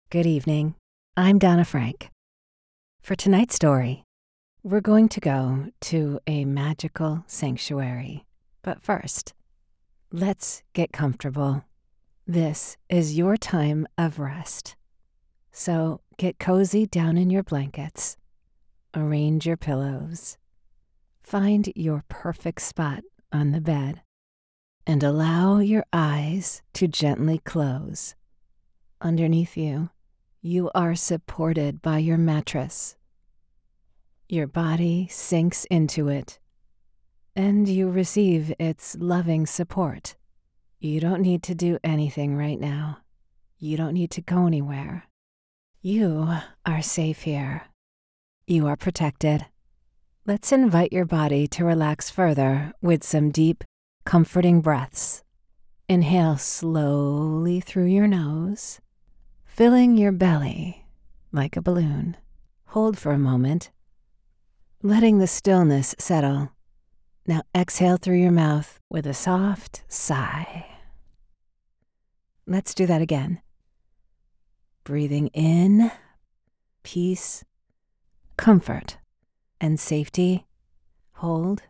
Good evening. I'm Donna Frank. For tonight's story, we're going to go to a magical sanctuary. But first, let's get comfortable. This is your time of rest. So get cozy down in your blankets. Arrange your pillows. Find your perfect spot on the bed and allow your eyes to gently close. Underneath you, you are supported by your mattress. Your body sinks into it, and you receive its loving support. You don't need to do anything right now. You don't need to go anywhere. You are safe here. You are protected. Let's invite your body to relax further with some deep, comforting breaths. Inhale slowly through your nose, filling your belly like a balloon. Hold for a moment, letting the stillness settle. Now exhale through your mouth with a soft sigh. Let's do that again. Breathing in, peace, comfort, and safety. Hold.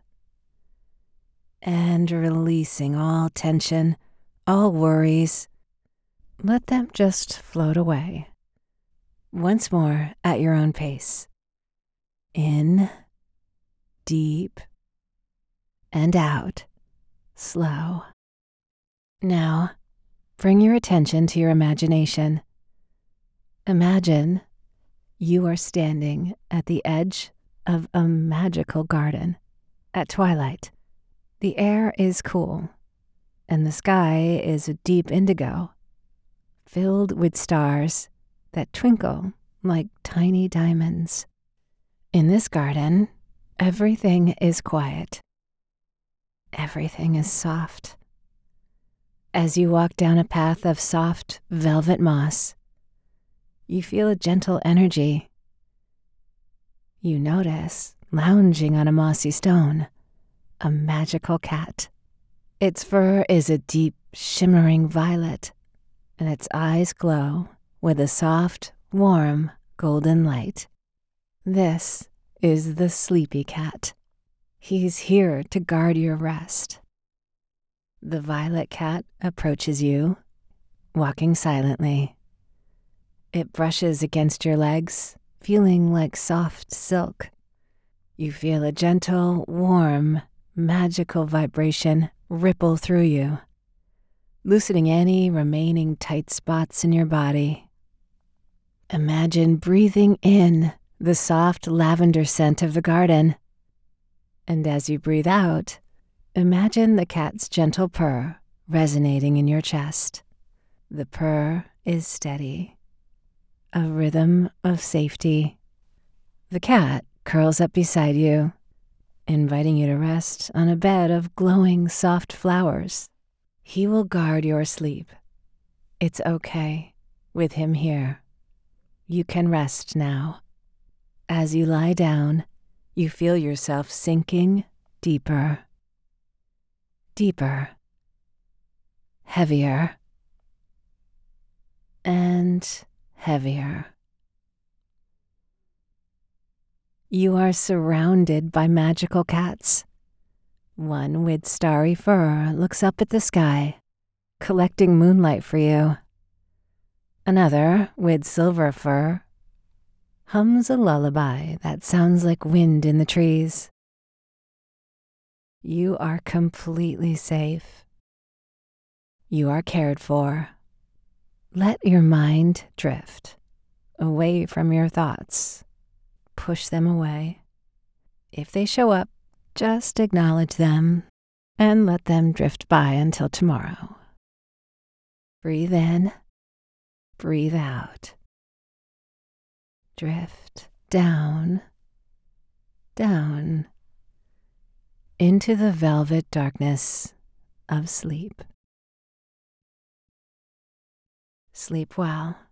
And releasing all tension, all worries. Let them just float away. Once more at your own pace. In, deep, and out, slow. Now, bring your attention to your imagination. Imagine you are standing at the edge of a magical garden at twilight. The air is cool, and the sky is a deep indigo, filled with stars that twinkle like tiny diamonds. In this garden, everything is quiet. Everything is soft. As you walk down a path of soft velvet moss, you feel a gentle energy. You notice, lounging on a mossy stone, a magical cat. Its fur is a deep, shimmering violet, and its eyes glow with a soft, warm, golden light. This is the sleepy cat. He's here to guard your rest. The violet cat approaches you, walking silently. It brushes against your legs, feeling like soft silk. You feel a gentle, warm, magical vibration ripple through you, loosening any remaining tight spots in your body. Imagine breathing in the soft lavender scent of the garden. And as you breathe out, imagine the cat's gentle purr resonating in your chest. The purr is steady, a rhythm of safety. The cat curls up beside you, inviting you to rest on a bed of glowing soft flowers. He will guard your sleep. It's okay with him here. You can rest now. As you lie down, you feel yourself sinking deeper, deeper, heavier, and heavier. You are surrounded by magical cats. One with starry fur looks up at the sky, collecting moonlight for you. Another, with silver fur, hums a lullaby that sounds like wind in the trees. You are completely safe. You are cared for. Let your mind drift away from your thoughts. Push them away. If they show up, just acknowledge them and let them drift by until tomorrow. Breathe in, breathe out. Drift down, down, into the velvet darkness of sleep. Sleep well.